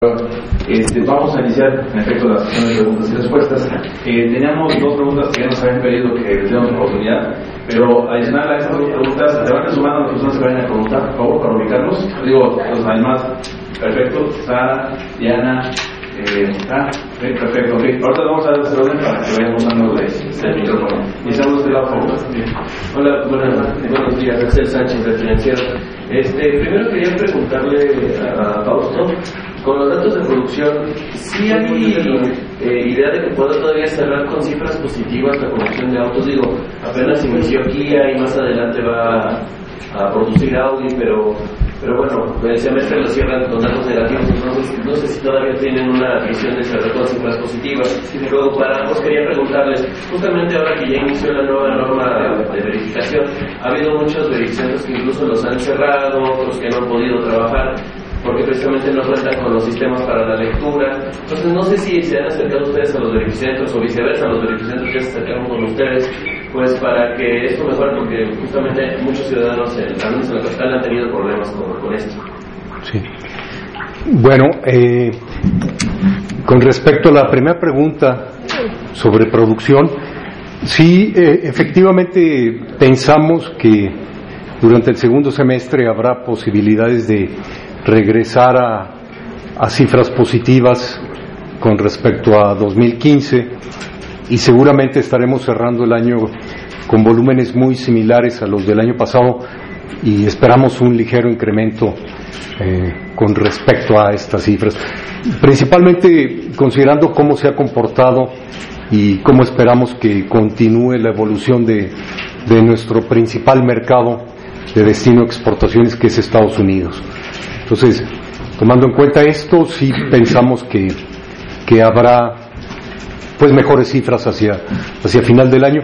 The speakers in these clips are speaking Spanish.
Vamos a iniciar en efecto la sesión de preguntas y respuestas. Teníamos dos preguntas que ya nos habían pedido que les demos oportunidad, pero adicional a estas dos preguntas, se van sumando a las personas que vayan a preguntar, por favor, para ubicarlos. Digo, los además, perfecto, Sara, Diana, perfecto, ok. Ahorita vamos a dar este orden para que vayamos dando el micrófono. Iniciamos de la favor. Hola, buenos días, Axel Sánchez de Financiero. Primero quería preguntarle a Fausto, con los datos de producción, ¿sí hay idea de que pueda todavía cerrar con cifras positivas la producción de autos? Digo, apenas inició Kia y más adelante va a producir Audi, pero bueno, el semestre lo cierran con datos negativos, entonces no sé si todavía tienen una visión de cerrar con cifras positivas. Y luego para ambos quería preguntarles, justamente ahora que ya inició la nueva norma de verificación, ha habido muchos verificantes que incluso los han cerrado, otros que no han podido trabajar porque precisamente no cuentan con los sistemas para la lectura. Entonces no sé si se han acercado ustedes a los verificentros o viceversa, los verificentros ya se acercaron con ustedes, pues para que esto mejore, porque justamente muchos ciudadanos, al menos en la capital, han tenido problemas con esto. Sí. Bueno, con respecto a la primera pregunta sobre producción, sí, efectivamente pensamos que durante el segundo semestre habrá posibilidades de regresar a cifras positivas con respecto a 2015 y seguramente estaremos cerrando el año con volúmenes muy similares a los del año pasado y esperamos un ligero incremento con respecto a estas cifras, principalmente considerando cómo se ha comportado y cómo esperamos que continúe la evolución de nuestro principal mercado de destino de exportaciones, que es Estados Unidos. Entonces, tomando en cuenta esto, sí pensamos que habrá pues mejores cifras hacia final del año.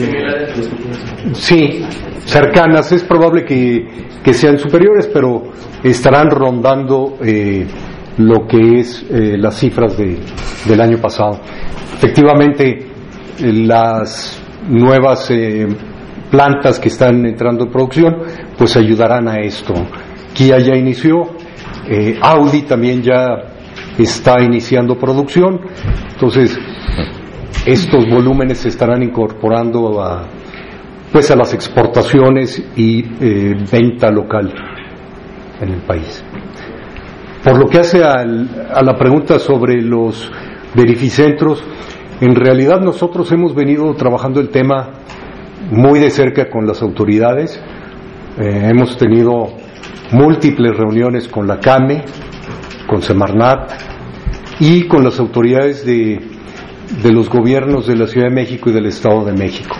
Sí, cercanas. Es probable que sean superiores, pero estarán rondando lo que es las cifras del año pasado. Efectivamente, las nuevas plantas que están entrando en producción pues ayudarán a esto. Kia ya inició, Audi también ya está iniciando producción, entonces estos volúmenes se estarán incorporando a las exportaciones y venta local en el país. Por lo que hace a la pregunta sobre los verificentros, en realidad nosotros hemos venido trabajando el tema muy de cerca con las autoridades. Hemos tenido múltiples reuniones con la CAME, con Semarnat y con las autoridades de los gobiernos de la Ciudad de México y del Estado de México.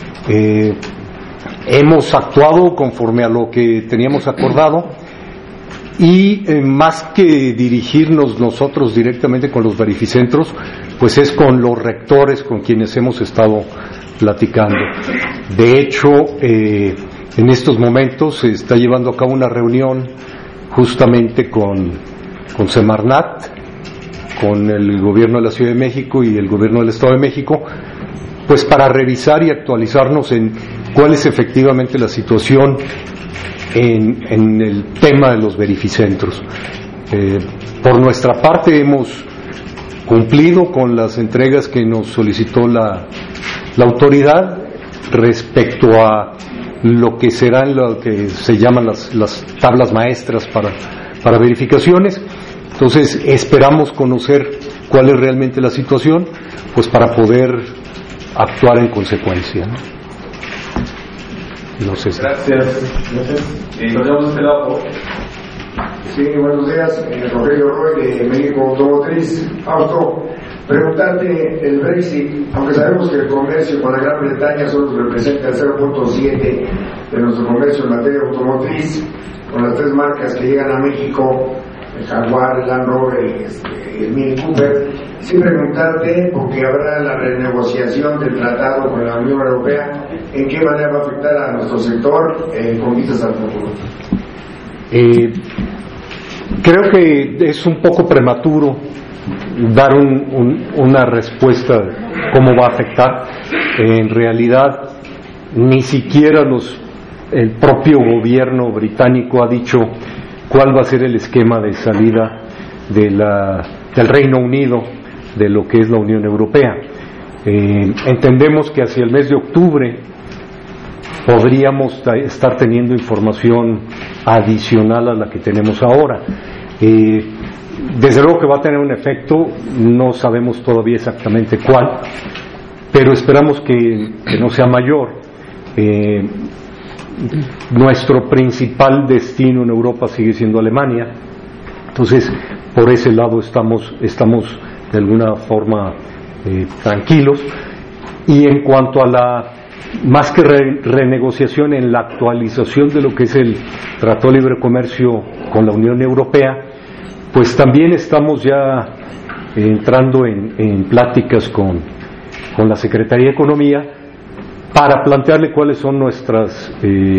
Hemos actuado conforme a lo que teníamos acordado y más que dirigirnos nosotros directamente con los verificentros, pues es con los rectores con quienes hemos estado platicando. De hecho, en estos momentos se está llevando a cabo una reunión justamente con Semarnat, con el gobierno de la Ciudad de México y el gobierno del Estado de México, pues para revisar y actualizarnos en cuál es efectivamente la situación en el tema de los verificentros. Por nuestra parte hemos cumplido con las entregas que nos solicitó la autoridad respecto a lo que serán lo que se llaman las tablas maestras para verificaciones. Entonces esperamos conocer cuál es realmente la situación, pues para poder actuar en consecuencia, ¿no? No sé si... Gracias. Nos vemos de este lado. Sí, buenos días, Rogelio Roy de México Automotriz. Fausto, preguntarte, el Brexit, aunque sabemos que el comercio con la Gran Bretaña solo representa el 0.7 de nuestro comercio en materia automotriz, con las tres marcas que llegan a México, el Jaguar, el Land Rover y el Mini Cooper, sin preguntarte, porque habrá la renegociación del tratado con la Unión Europea, ¿en qué manera va a afectar a nuestro sector con vistas al futuro? Creo que es un poco prematuro dar una respuesta cómo va a afectar. En realidad, ni siquiera el propio gobierno británico ha dicho cuál va a ser el esquema de salida del Reino Unido de lo que es la Unión Europea. Entendemos que hacia el mes de octubre podríamos estar teniendo información adicional a la que tenemos ahora. Desde luego que va a tener un efecto, no sabemos todavía exactamente cuál, pero esperamos que no sea mayor. Nuestro principal destino en Europa sigue siendo Alemania, entonces por ese lado estamos de alguna forma tranquilos. Y en cuanto a la más que renegociación, en la actualización de lo que es el Tratado de Libre Comercio con la Unión Europea, pues también estamos ya entrando en pláticas con la Secretaría de Economía para plantearle cuáles son nuestras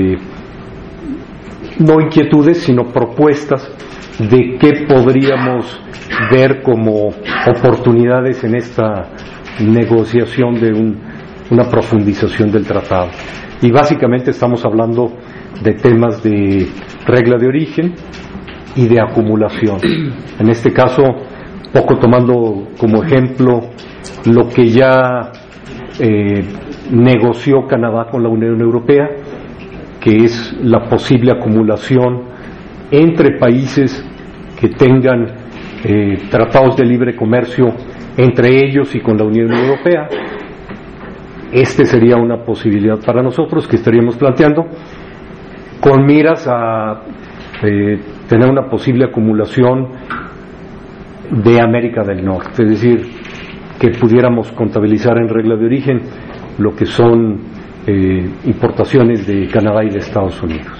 no inquietudes, sino propuestas de qué podríamos ver como oportunidades en esta negociación de una profundización del tratado. Y básicamente estamos hablando de temas de regla de origen y de acumulación. En este caso, poco tomando como ejemplo lo que ya negoció Canadá con la Unión Europea, que es la posible acumulación entre países que tengan tratados de libre comercio entre ellos y con la Unión Europea. Este sería una posibilidad para nosotros que estaríamos planteando con miras a tener una posible acumulación de América del Norte, es decir, que pudiéramos contabilizar en regla de origen lo que son importaciones de Canadá y de Estados Unidos.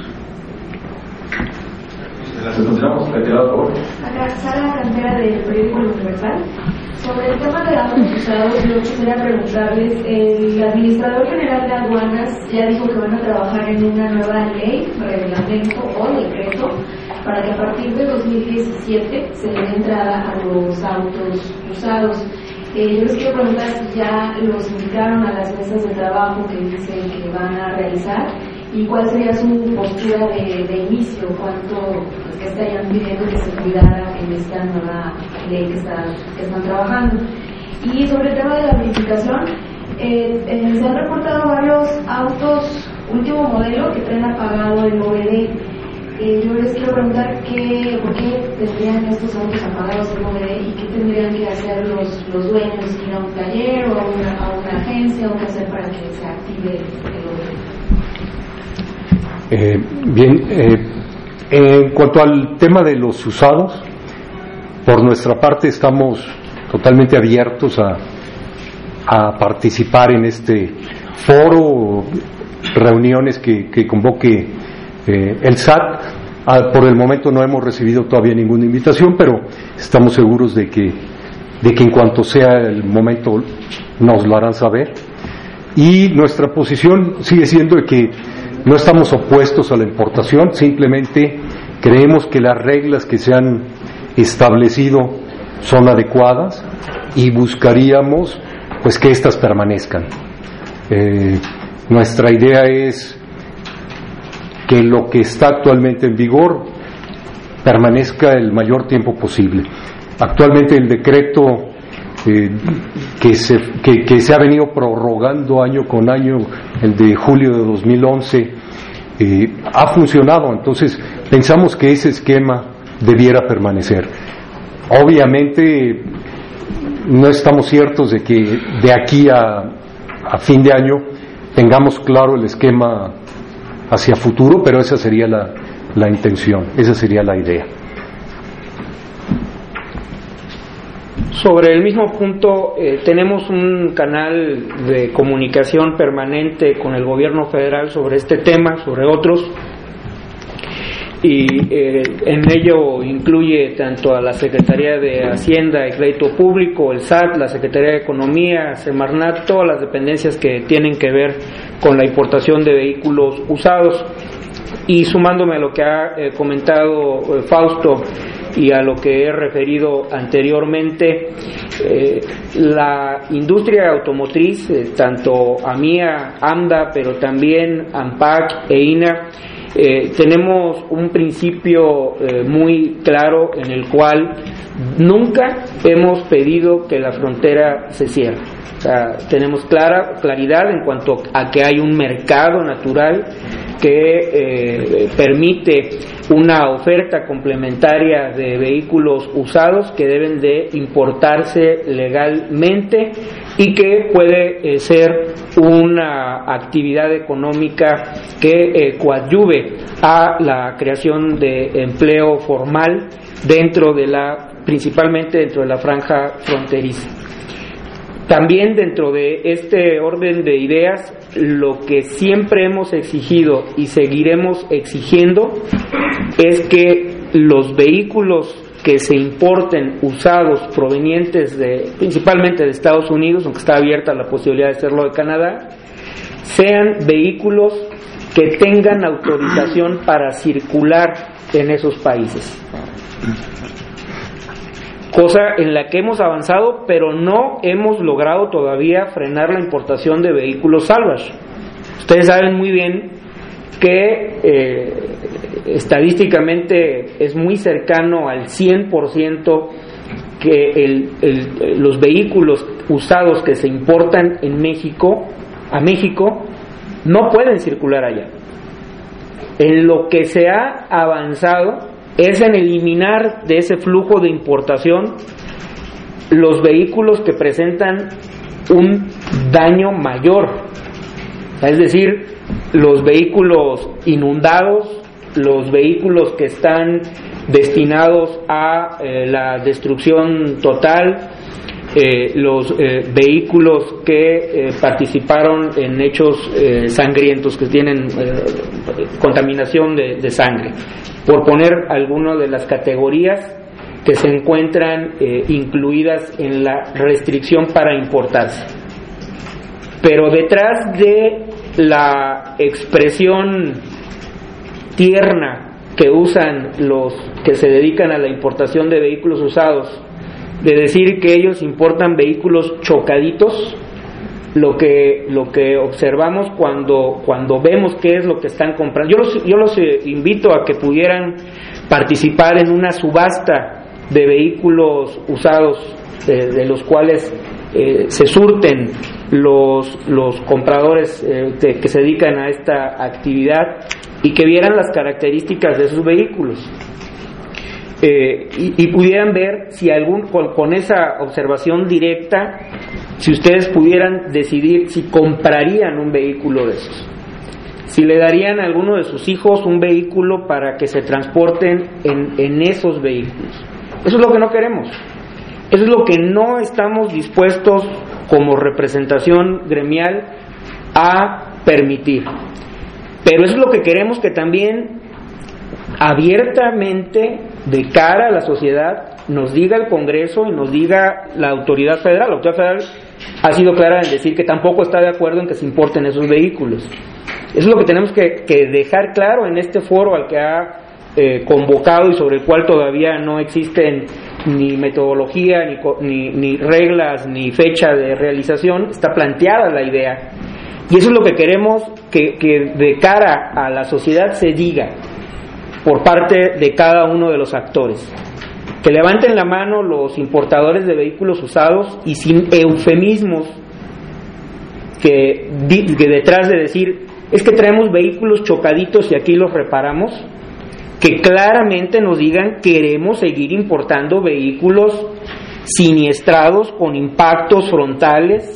Acá Sara Cantera del periódico Universal. Sobre el tema de autos usados, yo quisiera preguntarles, el administrador general de aduanas ya dijo que van a trabajar en una nueva ley, reglamento o decreto, para que a partir de 2017 se le dé entrada a los autos usados. Yo les quiero preguntar si ya los invitaron a las mesas de trabajo que dicen que van a realizar y cuál sería su postura de inicio, cuánto que estarían pidiendo que se cuidara en esta nueva ley que están trabajando. Y sobre el tema de la verificación, se han reportado varios autos último modelo que traen apagado el OBD. Yo les quiero preguntar por qué tendrían estos autos apagados el OBD y qué tendrían que hacer los dueños, ir a un taller o a una agencia o qué hacer para que se active el OBD. Bien, en cuanto al tema de los usados, por nuestra parte estamos totalmente abiertos a participar en este foro, reuniones que convoque el SAT. Por el momento no hemos recibido todavía ninguna invitación, pero estamos seguros de que en cuanto sea el momento nos lo harán saber. Y nuestra posición sigue siendo de que no estamos opuestos a la importación, simplemente creemos que las reglas que se han establecido son adecuadas y buscaríamos pues que éstas permanezcan. Nuestra idea es que lo que está actualmente en vigor permanezca el mayor tiempo posible. Actualmente el decreto que se ha venido prorrogando año con año, el de julio de 2011, ha funcionado, entonces pensamos que ese esquema debiera permanecer. Obviamente no estamos ciertos de que de aquí a fin de año tengamos claro el esquema hacia futuro, pero esa sería la intención, esa sería la idea. Sobre el mismo punto, tenemos un canal de comunicación permanente con el gobierno federal sobre este tema, sobre otros, y en ello incluye tanto a la Secretaría de Hacienda y Crédito Público, el SAT, la Secretaría de Economía, Semarnat, todas las dependencias que tienen que ver con la importación de vehículos usados. Y sumándome a lo que ha comentado Fausto y a lo que he referido anteriormente, la industria automotriz, tanto AMIA, AMDA, pero también ANPAC e INA, tenemos un principio muy claro en el cual nunca hemos pedido que la frontera se cierre. O sea, tenemos claridad en cuanto a que hay un mercado natural que permite una oferta complementaria de vehículos usados que deben de importarse legalmente y que puede ser una actividad económica que coadyuve a la creación de empleo formal principalmente dentro de la franja fronteriza. También dentro de este orden de ideas, lo que siempre hemos exigido y seguiremos exigiendo es que los vehículos que se importen usados provenientes principalmente de Estados Unidos, aunque está abierta la posibilidad de hacerlo de Canadá, sean vehículos que tengan autorización para circular en esos países. Cosa en la que hemos avanzado, pero no hemos logrado todavía frenar la importación de vehículos salvage. Ustedes saben muy bien que estadísticamente es muy cercano al 100% que los vehículos usados que se importan a México no pueden circular allá. En lo que se ha avanzado es en eliminar de ese flujo de importación los vehículos que presentan un daño mayor, es decir, los vehículos inundados, los vehículos que están destinados a la destrucción total, los vehículos que participaron en hechos sangrientos, que tienen contaminación de sangre, por poner algunas de las categorías que se encuentran incluidas en la restricción para importarse. Pero detrás de la expresión tierna que usan los que se dedican a la importación de vehículos usados, de decir que ellos importan vehículos chocaditos, lo que observamos cuando vemos qué es lo que están comprando. Yo los invito a que pudieran participar en una subasta de vehículos usados, de los cuales se surten los compradores que se dedican a esta actividad, y que vieran las características de esos vehículos. Y pudieran ver si con esa observación directa, si ustedes pudieran decidir si comprarían un vehículo de esos, si le darían a alguno de sus hijos un vehículo para que se transporten en esos vehículos. Eso es lo que no queremos, eso es lo que no estamos dispuestos como representación gremial a permitir. Pero eso es lo que queremos que también abiertamente, de cara a la sociedad, nos diga el Congreso y nos diga la autoridad federal. La autoridad federal ha sido clara en decir que tampoco está de acuerdo en que se importen esos vehículos. Eso es lo que tenemos que dejar claro en este foro al que ha convocado y sobre el cual todavía no existen ni metodología, ni reglas, ni fecha de realización. Está planteada la idea. Y eso es lo que queremos que de cara a la sociedad se diga por parte de cada uno de los actores. Que levanten la mano los importadores de vehículos usados y sin eufemismos que detrás de decir es que traemos vehículos chocaditos y aquí los reparamos, que claramente nos digan queremos seguir importando vehículos siniestrados con impactos frontales,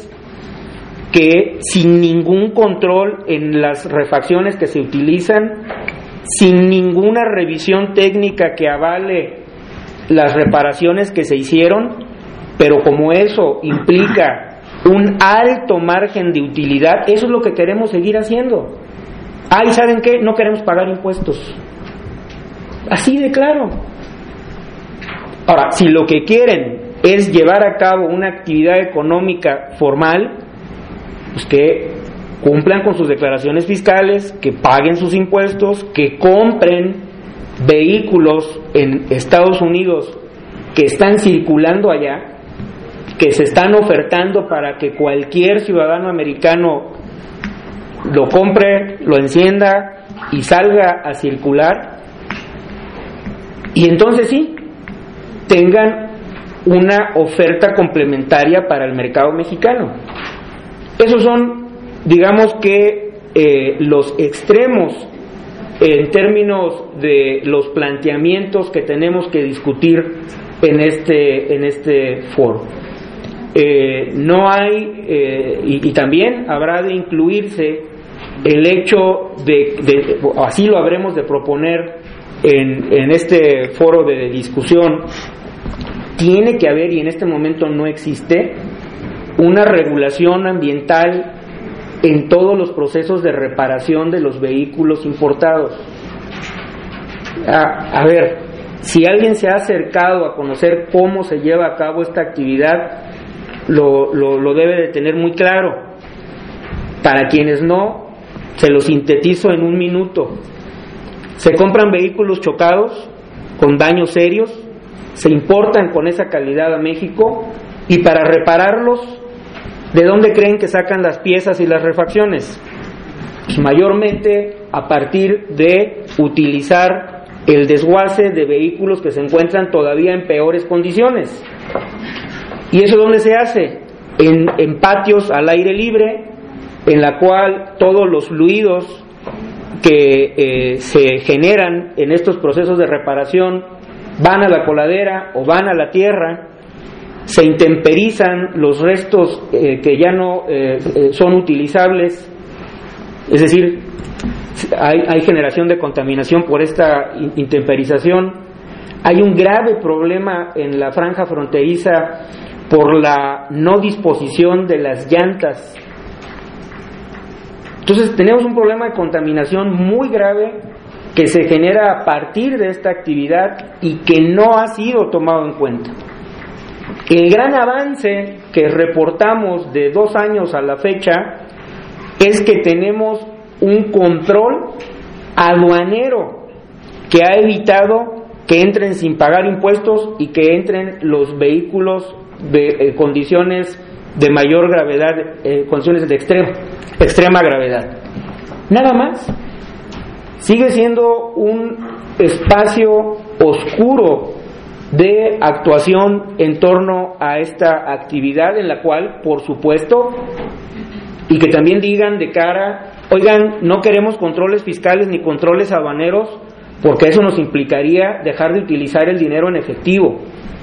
que sin ningún control en las refacciones que se utilizan, sin ninguna revisión técnica que avale las reparaciones que se hicieron, pero como eso implica un alto margen de utilidad, eso es lo que queremos seguir haciendo. ¿Y saben qué? No queremos pagar impuestos. Así de claro. Ahora, si lo que quieren es llevar a cabo una actividad económica formal, pues que cumplan con sus declaraciones fiscales, que paguen sus impuestos, que compren vehículos en Estados Unidos que están circulando allá, que se están ofertando para que cualquier ciudadano americano lo compre, lo encienda, y salga a circular, y entonces sí, tengan una oferta complementaria para el mercado mexicano. Esos son, digamos que, los extremos en términos de los planteamientos que tenemos que discutir en este foro. No hay, y también habrá de incluirse el hecho de así lo habremos de proponer en este foro de discusión, tiene que haber, y en este momento no existe, una regulación ambiental en todos los procesos de reparación de los vehículos importados. A ver, si alguien se ha acercado a conocer cómo se lleva a cabo esta actividad, lo debe de tener muy claro. Para quienes no, se lo sintetizo en un minuto. Se compran vehículos chocados con daños serios, se importan con esa calidad a México, y para repararlos, ¿de dónde creen que sacan las piezas y las refacciones? Pues mayormente a partir de utilizar el desguace de vehículos que se encuentran todavía en peores condiciones. ¿Y eso dónde se hace? En patios al aire libre, en la cual todos los fluidos que se generan en estos procesos de reparación van a la coladera o van a la tierra, se intemperizan los restos que ya no son utilizables, es decir, hay generación de contaminación por esta intemperización. Hay un grave problema en la franja fronteriza por la no disposición de las llantas. Entonces tenemos un problema de contaminación muy grave que se genera a partir de esta actividad y que no ha sido tomado en cuenta. El gran avance que reportamos de 2 años a la fecha es que tenemos un control aduanero que ha evitado que entren sin pagar impuestos y que entren los vehículos de condiciones de mayor gravedad, condiciones de extrema gravedad. Nada más. Sigue siendo un espacio oscuro de actuación en torno a esta actividad, en la cual, por supuesto, y que también digan de cara, oigan, no queremos controles fiscales ni controles aduaneros, porque eso nos implicaría dejar de utilizar el dinero en efectivo.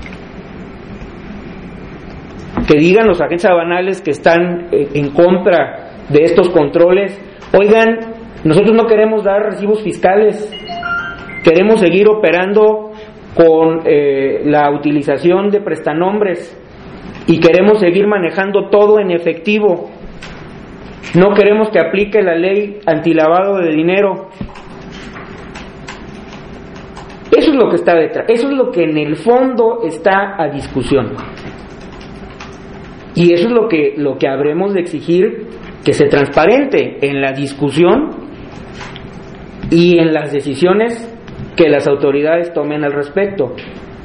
Que digan los agentes aduanales que están en contra de estos controles, oigan, nosotros no queremos dar recibos fiscales, queremos seguir operando con la utilización de prestanombres y queremos seguir manejando todo en efectivo. No queremos que aplique la ley antilavado de dinero. Eso es lo que está detrás, eso es lo que en el fondo está a discusión. Y eso es lo que habremos de exigir, que se transparente en la discusión y en las decisiones que las autoridades tomen al respecto.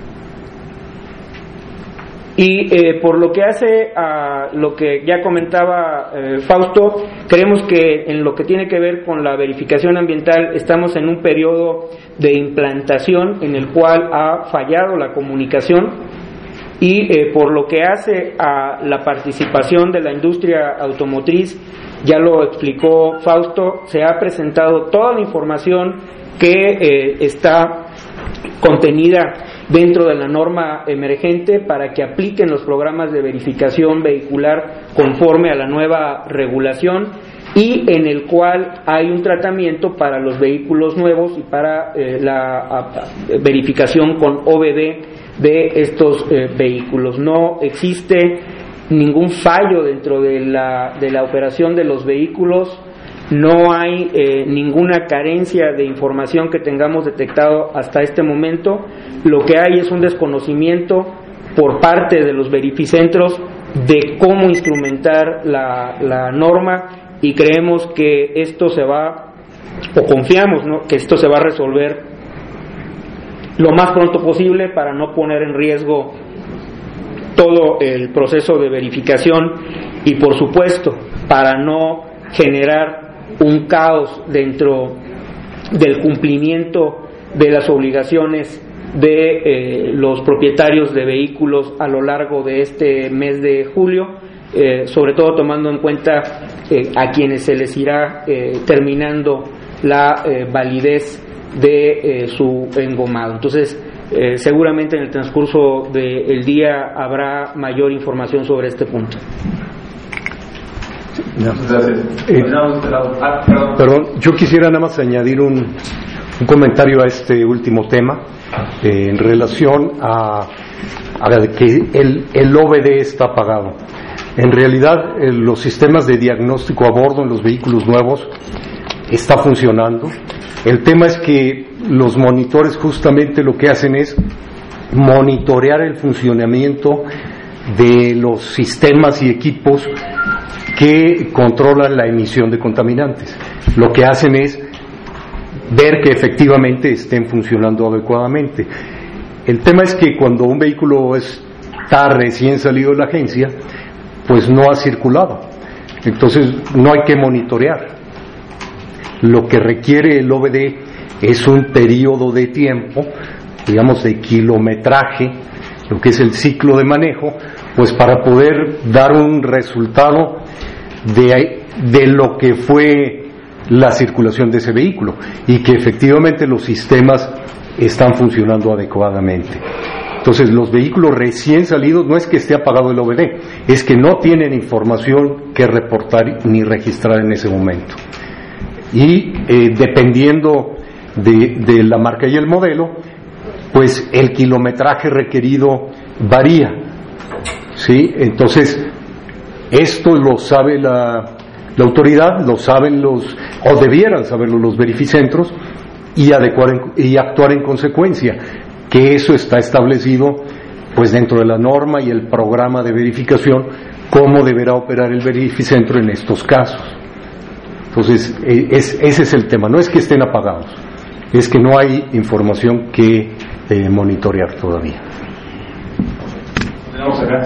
Y por lo que hace a lo que ya comentaba Fausto, creemos que en lo que tiene que ver con la verificación ambiental estamos en un periodo de implantación en el cual ha fallado la comunicación, y por lo que hace a la participación de la industria automotriz, ya lo explicó Fausto, se ha presentado toda la información que está contenida dentro de la norma emergente para que apliquen los programas de verificación vehicular conforme a la nueva regulación, y en el cual hay un tratamiento para los vehículos nuevos y para la verificación con OBD de estos vehículos. No existe ningún fallo dentro de la operación de los vehículos, no hay ninguna carencia de información que tengamos detectado hasta este momento. Lo que hay es un desconocimiento por parte de los verificentros de cómo instrumentar la norma, y creemos que esto se va, o confiamos, ¿no?, que esto se va a resolver lo más pronto posible para no poner en riesgo todo el proceso de verificación y, por supuesto, para no generar un caos dentro del cumplimiento de las obligaciones de los propietarios de vehículos a lo largo de este mes de julio, sobre todo tomando en cuenta a quienes se les irá terminando la validez de su engomado. Entonces, seguramente en el transcurso del día habrá mayor información sobre este punto. Gracias. Perdón, yo quisiera nada más añadir un comentario a este último tema en relación a que el OBD está apagado. En realidad, los sistemas de diagnóstico a bordo en los vehículos nuevos está funcionando. El tema es que los monitores justamente lo que hacen es monitorear el funcionamiento de los sistemas y equipos que controlan la emisión de contaminantes. Lo que hacen es ver que efectivamente estén funcionando adecuadamente. El tema es que cuando un vehículo está recién salido de la agencia, pues no ha circulado. Entonces no hay que monitorear. Lo que requiere el OBD es un periodo de tiempo, digamos de kilometraje, lo que es el ciclo de manejo, pues para poder dar un resultado de lo que fue la circulación de ese vehículo y que efectivamente los sistemas están funcionando adecuadamente. Entonces, los vehículos recién salidos no es que esté apagado el OBD, es que no tienen información que reportar ni registrar en ese momento. Y dependiendo de la marca y el modelo, pues el kilometraje requerido varía, ¿sí? Entonces, esto lo sabe la autoridad, lo saben o debieran saberlo los verificentros y actuar en consecuencia, que eso está establecido pues dentro de la norma y el programa de verificación, cómo deberá operar el verificentro en estos casos. Entonces, ese es el tema, no es que estén apagados, es que no hay información que monitorear todavía. Tenemos acá,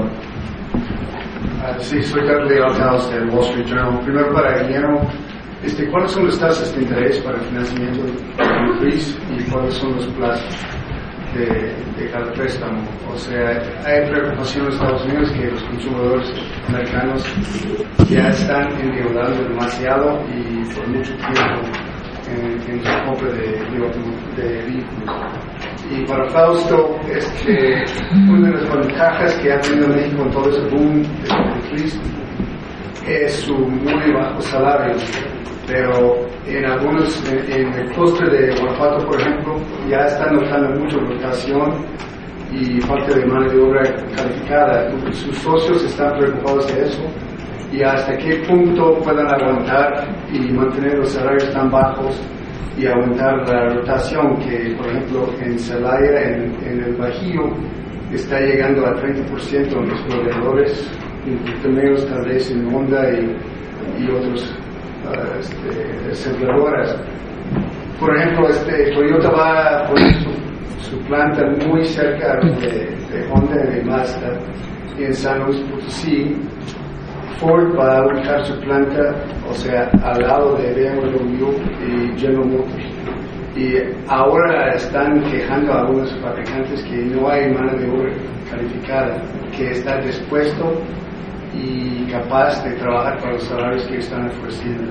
sí, soy Carlos Altaos del Wall Street Journal. Primero para Guillermo, ¿cuáles son las tasas de interés para el financiamiento del FRIS y cuáles son los plazos de cada préstamo? O sea, hay preocupación en Estados Unidos que los consumidores americanos ya están endeudados demasiado y por mucho tiempo en su compra de vehículos. Y para Fausto, una de las ventajas que ha tenido México en todo ese boom del FRIS es su muy bajo salario, pero en el clúster de Guanajuato, por ejemplo, ya están notando mucha rotación y falta de mano de obra calificada. Sus socios están preocupados de eso y hasta qué punto puedan aguantar y mantener los salarios tan bajos y aumentar la rotación que, por ejemplo, en Celaya, en el Bajío, está llegando a 30% en los proveedores, menos tal vez en Honda y otros aseguradoras. Por ejemplo, Toyota va a poner su planta muy cerca de Honda y de Mazda en San Luis Potosí. Ford va a ubicar su planta, o sea, al lado de BMW y General Motors. Y ahora están quejando a algunos fabricantes que no hay mano de obra calificada, que está dispuesto y capaz de trabajar para los salarios que están ofreciendo.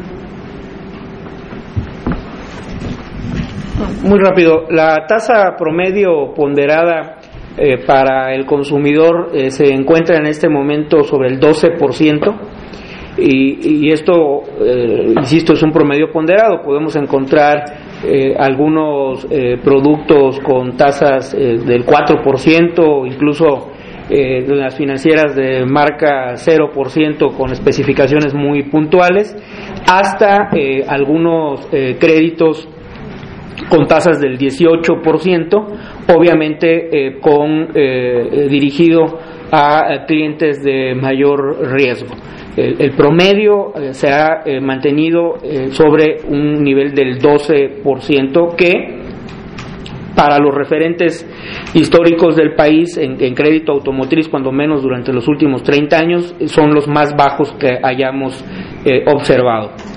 Muy rápido, la tasa promedio ponderada para el consumidor se encuentra en este momento sobre el 12%, y esto, insisto, es un promedio ponderado. Podemos encontrar algunos productos con tasas del 4%, incluso las financieras de marca 0% con especificaciones muy puntuales, hasta algunos créditos con tasas del 18%, obviamente dirigido a clientes de mayor riesgo. El promedio se ha mantenido sobre un nivel del 12%, que para los referentes históricos del país en crédito automotriz, cuando menos durante los últimos 30 años, son los más bajos que hayamos observado.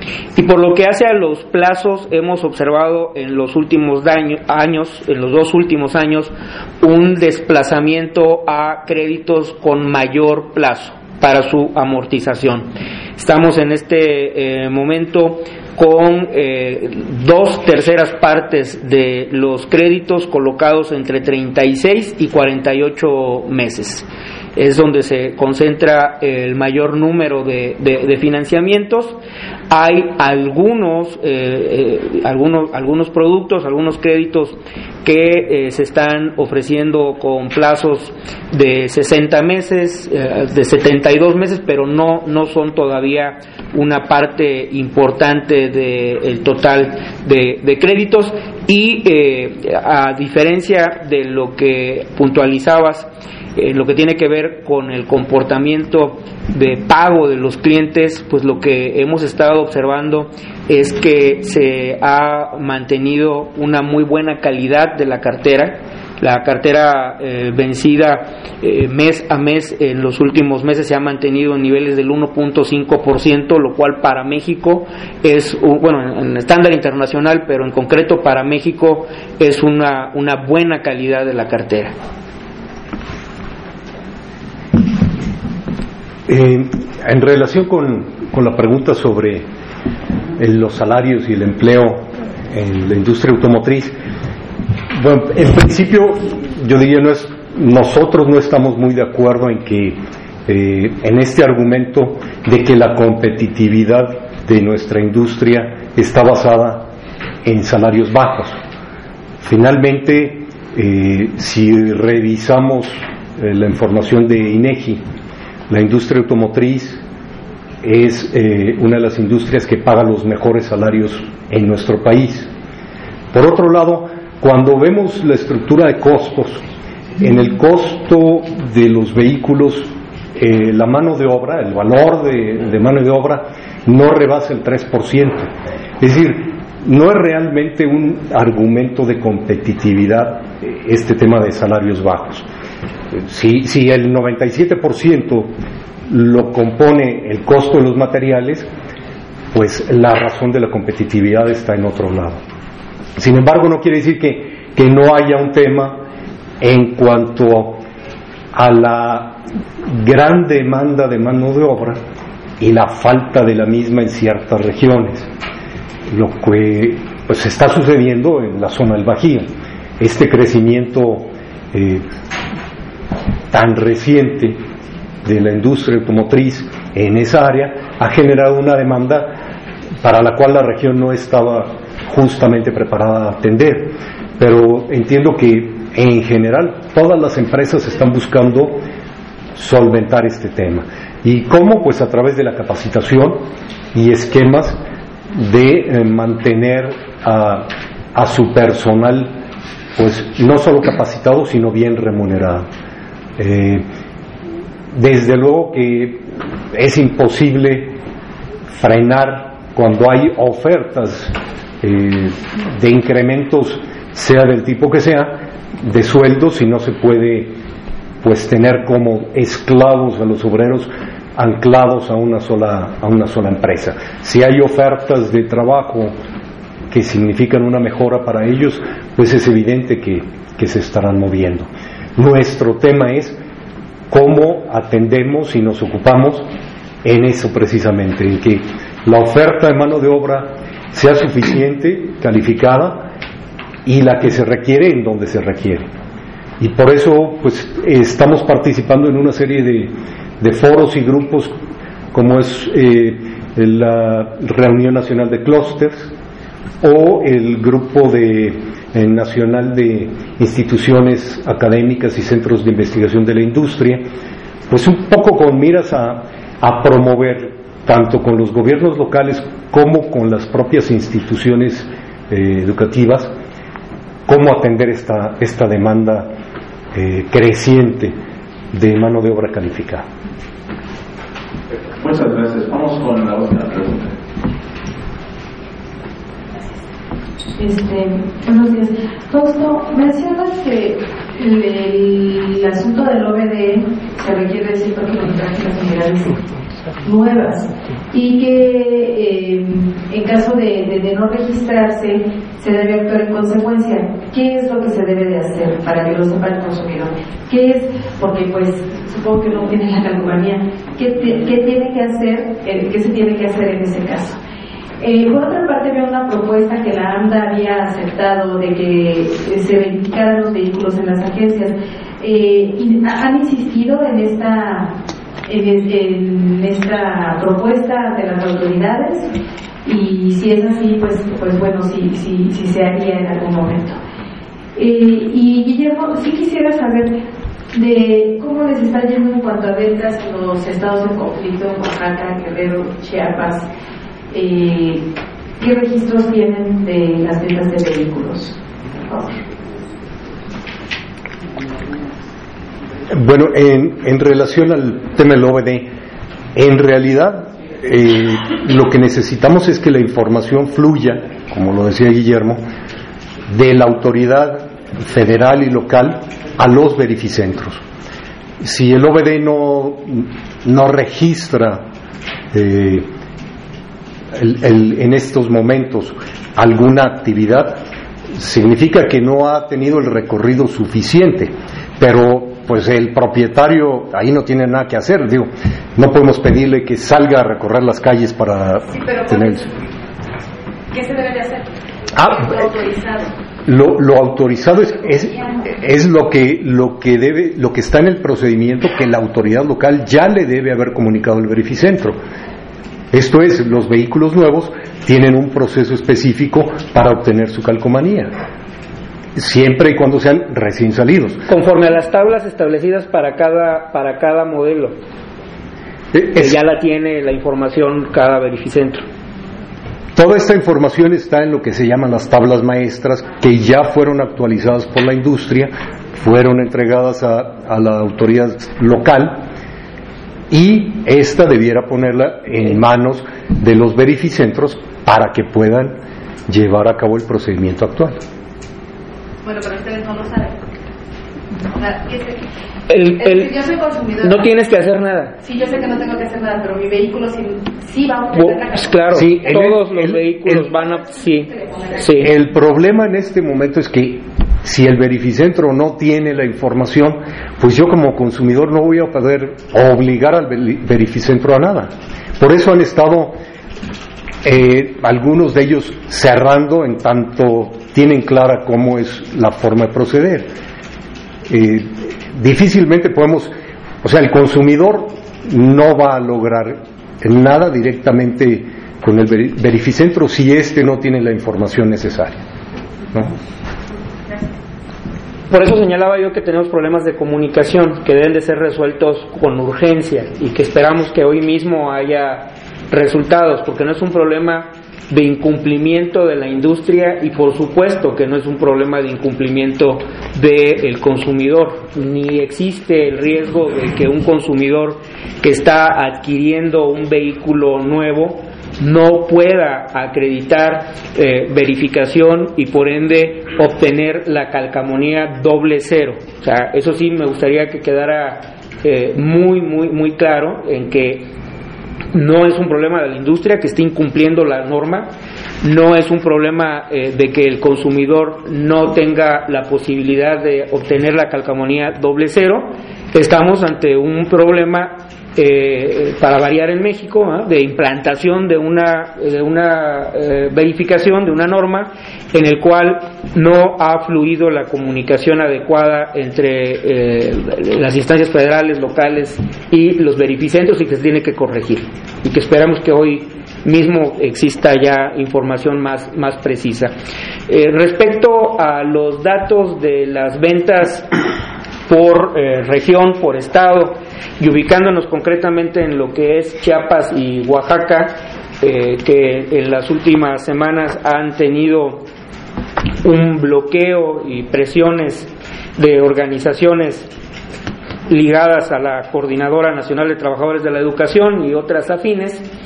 Y por lo que hace a los plazos, hemos observado en los últimos años, en los 2 últimos años, un desplazamiento a créditos con mayor plazo para su amortización. Estamos en este momento con 2/3 partes de los créditos colocados entre 36 y 48 meses. Es donde se concentra el mayor número de financiamientos. Hay algunos productos, algunos créditos que se están ofreciendo con plazos de 60 meses, de 72 meses, pero no son todavía una parte importante del total de créditos. Y a diferencia de lo que puntualizabas, lo que tiene que ver con el comportamiento de pago de los clientes, pues lo que hemos estado observando es que se ha mantenido una muy buena calidad de la cartera. La cartera vencida mes a mes en los últimos meses se ha mantenido en niveles del 1.5%, lo cual para México es, en estándar internacional, pero en concreto para México es una buena calidad de la cartera. En relación con la pregunta sobre los salarios y el empleo en la industria automotriz, bueno, en principio yo diría nosotros no estamos muy de acuerdo en que en este argumento de que la competitividad de nuestra industria está basada en salarios bajos. Finalmente, si revisamos la información de INEGI, la industria automotriz es una de las industrias que paga los mejores salarios en nuestro país. Por otro lado, cuando vemos la estructura de costos, en el costo de los vehículos, la mano de obra, el valor de mano de obra no rebasa el 3%. Es decir, no es realmente un argumento de competitividad este tema de salarios bajos. Si el 97% lo compone el costo de los materiales, pues la razón de la competitividad está en otro lado. Sin embargo, no quiere decir que no haya un tema en cuanto a la gran demanda de mano de obra y la falta de la misma en ciertas regiones, lo que pues está sucediendo en la zona del Bajío. Este crecimiento tan reciente de la industria automotriz en esa área ha generado una demanda para la cual la región no estaba justamente preparada a atender, pero entiendo que en general todas las empresas están buscando solventar este tema. ¿Y cómo? Pues a través de la capacitación y esquemas de mantener a su personal pues no solo capacitado sino bien remunerado. Desde luego que es imposible frenar cuando hay ofertas de incrementos, sea del tipo que sea, de sueldos, y no se puede pues tener como esclavos a los obreros anclados a una sola empresa. Si hay ofertas de trabajo que significan una mejora para ellos, pues es evidente que se estarán moviendo. Nuestro tema es cómo atendemos y nos ocupamos en eso precisamente, en que la oferta de mano de obra sea suficiente, calificada, y la que se requiere en donde se requiere. Y por eso pues estamos participando en una serie de foros y grupos, como es la Reunión Nacional de Clústeres o el Grupo Nacional de Instituciones Académicas y Centros de Investigación de la Industria, pues un poco con miras a promover, tanto con los gobiernos locales como con las propias instituciones educativas, cómo atender esta demanda creciente de mano de obra calificada. Muchas gracias. Vamos con la otra pregunta. Buenos días. Fausto, mencionas que el asunto del OBD se requiere de cierto kilometraje registrarse las unidades nuevas y que en caso de no registrarse se debe actuar en consecuencia. ¿Qué es lo que se debe de hacer para que lo sepa el consumidor? ¿Qué es? Porque pues supongo que no tiene la calcomanía. ¿Qué tiene que hacer? ¿Qué se tiene que hacer en ese caso? Por otra parte, veo una propuesta que la AMDA había aceptado de que se verificaran los vehículos en las agencias. ¿Han insistido en esta propuesta de las autoridades? Y si es así, pues bueno, si se haría en algún momento. Y Guillermo, sí quisiera saber de cómo les está yendo en cuanto a ventas en los estados de conflicto, Oaxaca, Guerrero, Chiapas. ¿Qué registros tienen de las ventas de vehículos? Por favor. Bueno, en relación al tema del OBD, en realidad lo que necesitamos es que la información fluya, como lo decía Guillermo, de la autoridad federal y local a los verificentros. Si el OBD no registra en estos momentos alguna actividad, significa que no ha tenido el recorrido suficiente, pero pues el propietario ahí no tiene nada que hacer. Digo, no podemos pedirle que salga a recorrer las calles para tener. ¿Qué se debe de hacer? Lo autorizado. Lo autorizado es lo que está en el procedimiento que la autoridad local ya le debe haber comunicado al verificentro. Esto es, los vehículos nuevos tienen un proceso específico para obtener su calcomanía, siempre y cuando sean recién salidos. Conforme a las tablas establecidas para cada modelo, que ya la tiene la información cada verificentro. Toda esta información está en lo que se llaman las tablas maestras, que ya fueron actualizadas por la industria, fueron entregadas a la autoridad local, y esta debiera ponerla en manos de los verificentros para que puedan llevar a cabo el procedimiento actual. Bueno, pero ustedes no lo saben. O sea, yo soy consumidor. No tienes que hacer nada. Sí, yo sé que no tengo que hacer nada, pero mi vehículo sí va a obtener la calcomanía. Claro, sí, todos los vehículos van a... Sí. El problema en este momento es que si el verificentro no tiene la información, pues yo como consumidor no voy a poder obligar al verificentro a nada. Por eso han estado algunos de ellos cerrando en tanto tienen clara cómo es la forma de proceder. Difícilmente podemos, o sea, el consumidor no va a lograr nada directamente con el verificentro si éste no tiene la información necesaria, ¿no? Por eso señalaba yo que tenemos problemas de comunicación que deben de ser resueltos con urgencia y que esperamos que hoy mismo haya resultados, porque no es un problema de incumplimiento de la industria y por supuesto que no es un problema de incumplimiento del consumidor, ni existe el riesgo de que un consumidor que está adquiriendo un vehículo nuevo no pueda acreditar verificación y por ende obtener la calcamonía 00. O sea, eso sí me gustaría que quedara muy claro en que no es un problema de la industria que esté incumpliendo la norma, no es un problema de que el consumidor no tenga la posibilidad de obtener la calcamonía 00. Estamos ante un problema para variar en México, de implantación de una verificación de una norma en el cual no ha fluido la comunicación adecuada entre las instancias federales, locales y los verificentros y que se tiene que corregir y que esperamos que hoy mismo exista ya información más precisa. Respecto a los datos de las ventas por región, por estado, y ubicándonos concretamente en lo que es Chiapas y Oaxaca, que en las últimas semanas han tenido un bloqueo y presiones de organizaciones ligadas a la Coordinadora Nacional de Trabajadores de la Educación y otras afines,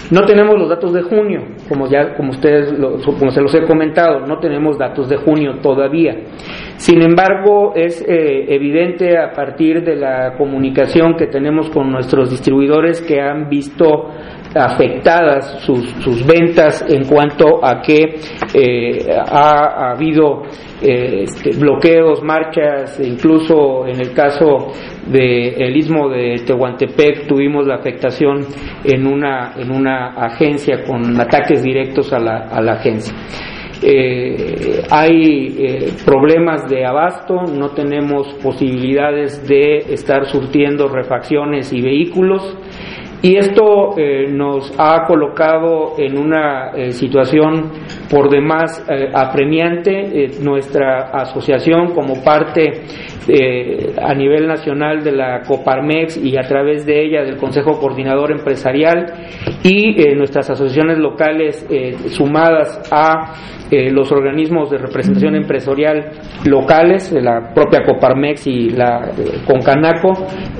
No tenemos los datos de junio, como se los he comentado, no tenemos datos de junio todavía. Sin embargo, es evidente a partir de la comunicación que tenemos con nuestros distribuidores que han visto afectadas sus ventas en cuanto a que ha habido bloqueos, marchas, incluso en el caso del Istmo de Tehuantepec tuvimos la afectación en una agencia con ataques directos a la agencia. Hay problemas de abasto, no tenemos posibilidades de estar surtiendo refacciones y vehículos, y esto nos ha colocado en una situación por demás apremiante. Nuestra asociación, como parte a nivel nacional de la Coparmex y a través de ella del Consejo Coordinador Empresarial, y nuestras asociaciones locales sumadas a los organismos de representación empresarial locales, la propia Coparmex y la Concanaco,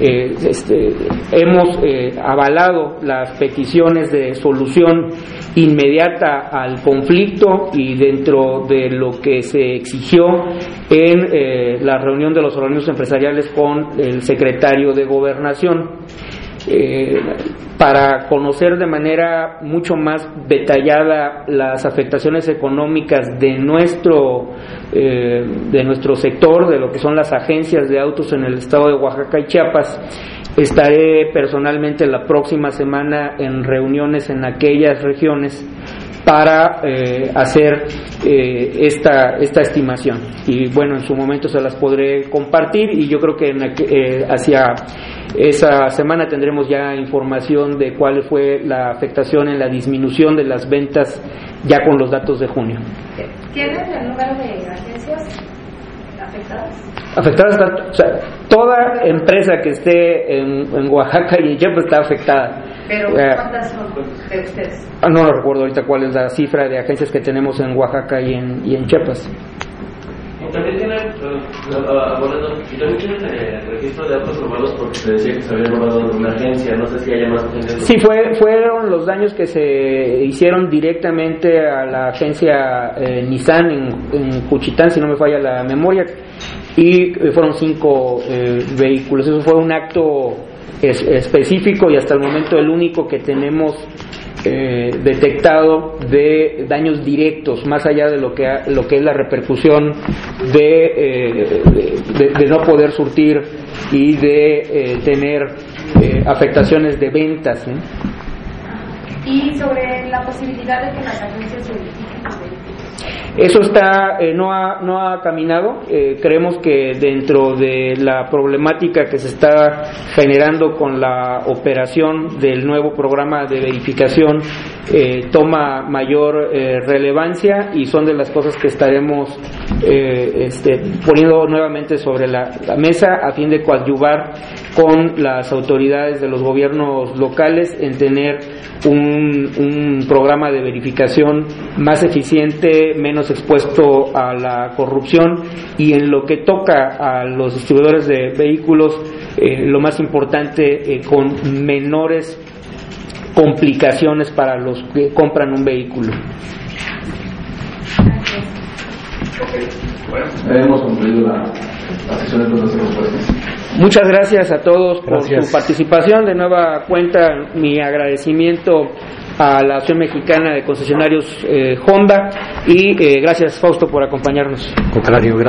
hemos avalado las peticiones de solución inmediata al conflicto, y dentro de lo que se exigió en la reunión de los organismos empresariales con el secretario de Gobernación, para conocer de manera mucho más detallada las afectaciones económicas de nuestro sector, de lo que son las agencias de autos en el estado de Oaxaca y Chiapas. Estaré personalmente la próxima semana en reuniones en aquellas regiones para hacer esta estimación, y bueno, en su momento se las podré compartir, y yo creo que hacia esa semana tendremos ya información de cuál fue la afectación en la disminución de las ventas ya con los datos de junio. ¿Tienes el número de agencias afectadas? Afectadas, o sea, toda empresa que esté en Oaxaca y en Chiapas está afectada. ¿Pero cuántas son de ustedes? No recuerdo ahorita cuál es la cifra de agencias que tenemos en Oaxaca y en Chiapas. También tienen el registro de autos robados, porque se decía que se había robado de una agencia. No sé si haya más agencias. Sí, fueron los daños que se hicieron directamente a la agencia Nissan en Juchitán, si no me falla la memoria, y fueron 5 vehículos. Eso fue un acto específico, y hasta el momento el único que tenemos detectado de daños directos, más allá de lo que es la repercusión de no poder surtir y de tener afectaciones de ventas, ¿eh? Y sobre la posibilidad de que las agencias se verifiquen. Eso no ha caminado. Creemos que dentro de la problemática que se está generando con la operación del nuevo programa de verificación, toma mayor relevancia, y son de las cosas que estaremos poniendo nuevamente sobre la mesa a fin de coadyuvar con las autoridades de los gobiernos locales en tener un programa de verificación más eficiente, menos expuesto a la corrupción, y en lo que toca a los distribuidores de vehículos, lo más importante, con menores complicaciones para los que compran un vehículo. Bueno, hemos concluido la sesión de preguntas y respuestas. Muchas gracias a todos por su participación. De nueva cuenta, mi agradecimiento a la Asociación Mexicana de Concesionarios Honda, y gracias, Fausto, por acompañarnos. Contrario, gracias.